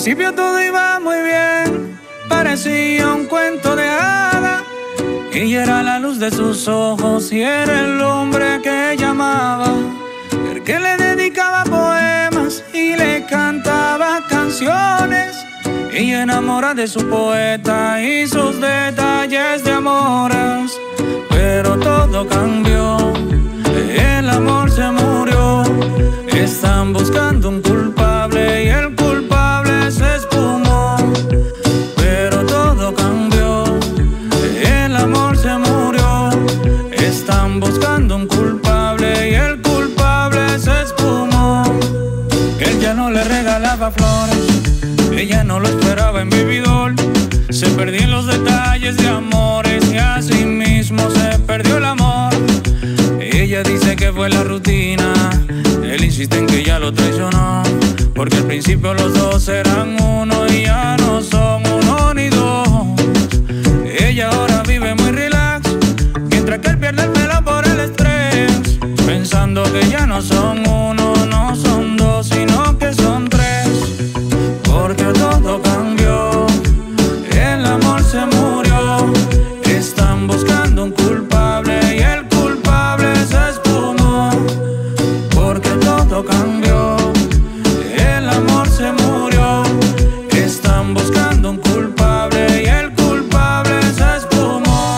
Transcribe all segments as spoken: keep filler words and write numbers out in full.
principio todo iba muy bien, parecía un cuento de hadas. Ella era la luz de sus ojos y era el hombre que ella amaba, el que le dedicaba poemas y le cantaba canciones. Ella enamora de su poeta y sus detalles de amoras. Pero todo cambió, el amor se murió. Están buscando un culpable y el culpable se espumó. Pero todo cambió, el amor se murió. Están buscando un culpable y el culpable se espumó. Él ya no le regalaba flores, ella no lo esperaba en vividor. Se perdió en los detalles de amores y así mismo se perdió el amor. Ella dice que fue la rutina, él insiste en que ya lo traicionó, porque al principio los dos eran uno y ya no son uno ni dos. Ella ahora vive muy relax, mientras que él pierde el pelo por el estrés, pensando que ya no son uno, no son dos, sino que son tres. Porque todo cambió, el amor se murió. Están buscando un culpable y el culpable se espumó. Porque todo cambió, el amor se murió. Están buscando un culpable y el culpable se espumó.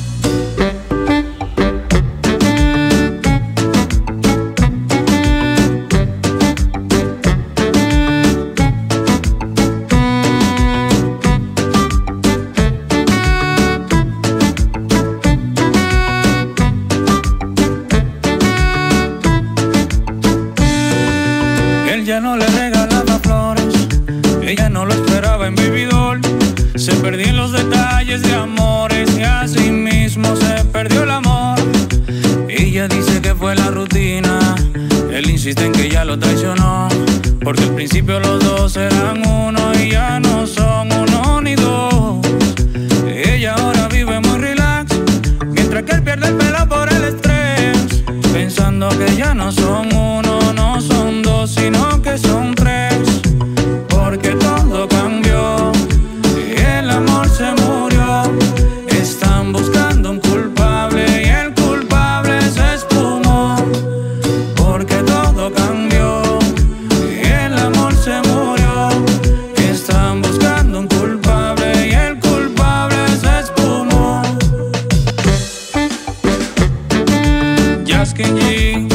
Él ya no le regalaba flores, ella no lo esperaba en vividor. Se perdió en los detalles de amores y así mismo se perdió el amor. Ella dice que fue la rutina, él insiste en que ya lo traicionó, porque al principio los dos eran uno y ya no son uno ni dos. Ella ahora vive muy relax, mientras que él pierde el pelo por el estrés, pensando que ya no son uno, no son dos, sino que son tres. Porque todo cambió, el amor se murió. Están buscando un culpable y el culpable se espumó. Porque todo cambió, el amor se murió. Están buscando un culpable y el culpable se espumó. Jaskin G